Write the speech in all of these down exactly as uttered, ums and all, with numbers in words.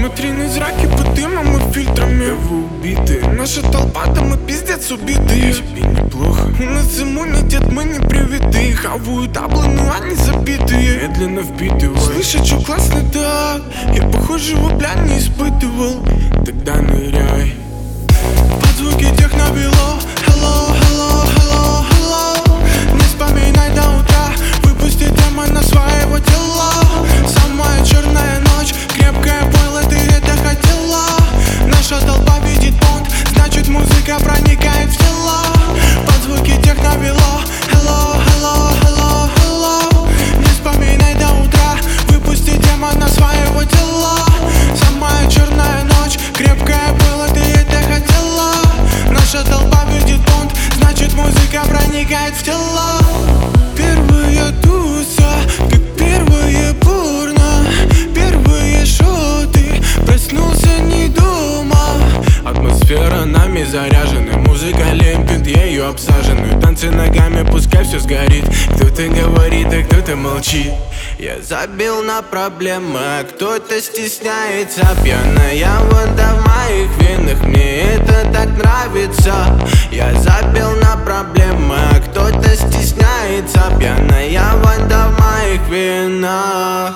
Смотри на зраки под дымом и фильтрами. Вы убиты, наша толпа, да мы пиздец убитые. Тебе неплохо, у нас иммунитет, мы не привитые. Хавают даблы, но они забитые, медленно впитывай. Слышать, что классно так, я похожего бля не испытывал. Тогда ныряй под звуки техно-бело. Hello, hello, hello, hello. Не вспоминай до утра, выпусти демона своего тела. Самая черная ночь, крепкое пойло, ты это хотела. Наша толпа видит понт, значит музыка проникает в тела. Под звуки техно-бело. Hello, hello, hello, hello. Не вспоминай до утра, выпусти демона своего тела. Самая черная ночь, крепкое пойло, ты это хотела. Наша толпа видит понт, значит музыка проникает в тела. Первая туса, как первое порно. Первые шоты, проснулся не дома. Атмосфера нами заряжена, музыка лепит ею обсаженную. Танцы ногами, пускай все сгорит. Кто-то говорит, а кто-то молчит. Я забил на проблемы, а кто-то стесняется. Пьяная вода в моих венах, мне это так нравится. Я забил на проблемы, а кто-то стесняется. Пьяная вода в моих венах.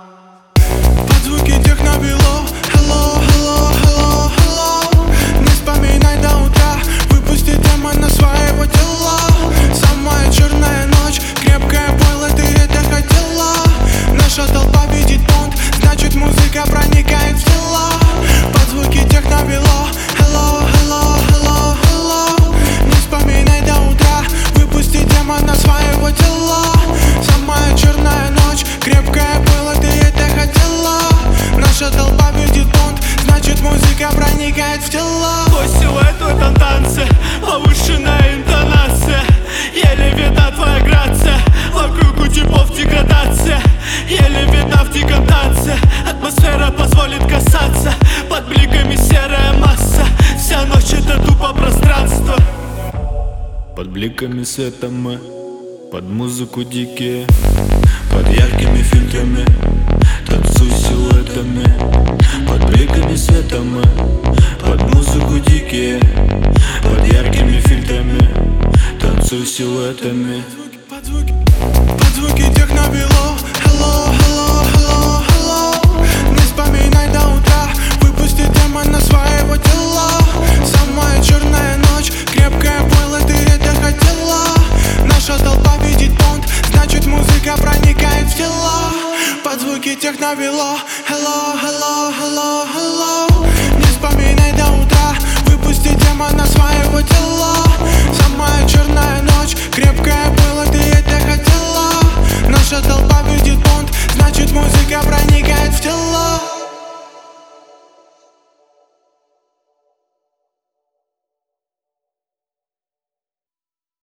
Под звуки техно-бело. Hello, hello, hello, hello. Не вспоминай до утра, выпусти демона своего тела. Самая черная ночь, крепкое пойло, ты это хотела. Наша толпа видит понт, значит музыка проникает в тела. Под звуки техно-бело. Hello, hello, hello, hello. Не вспоминай до утра, выпусти демона своего тела. Самая черная ночь, крепкое пойло, ты это хотела. Наша толпа видит понт, значит музыка проникает в тела. Твой силуэт в этом танце, повышенная интонация. Еле видна твоя грация, вокруг у типов деградация. Еле видна в диком танце, атмосфера позволит касаться. Под бликами серая масса, вся ночь это тупо пространство. Под бликами света мы, под музыку дикие. Под яркими фильтрами, танцуй силуэтами. Под бликами света мы, под музыку дикие. Под яркими фильтрами, танцуй силуэтами. Под звуки, под звуки техно-бело. Hello, hello, hello, hello. Не вспоминай до утра, выпусти демона своего тела. Самая черная ночь, крепкое пойло, ты это хотела. Наша толпа видит понт, значит музыка проникает в тела. Под звуки техно-бело. Hello,